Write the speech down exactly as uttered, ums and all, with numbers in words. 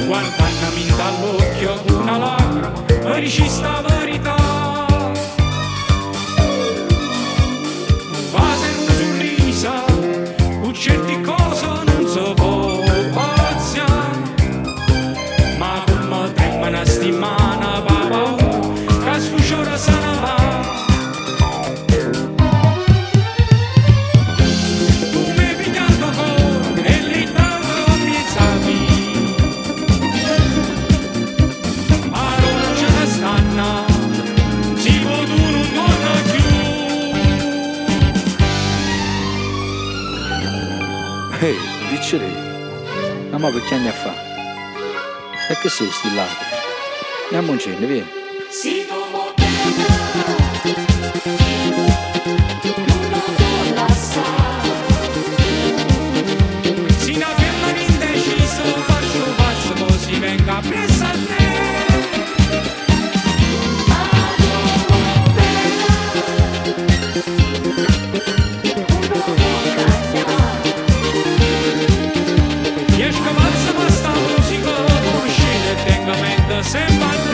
guardandami dall'occhio una lacrima, mi dici sta verità. Fase un sorriso, con certe cose non si può paziare, ma come trema una settimana va paura, che sfusciora se ne va. Ehi, hey, dici lei, ma perché anni a fa? E che sei stillato? Andiamo in cena, vieni. Si tuvo pena, non può lasciare. Si una ferma indeciso, faccio un passo così venga preso a te. Sempre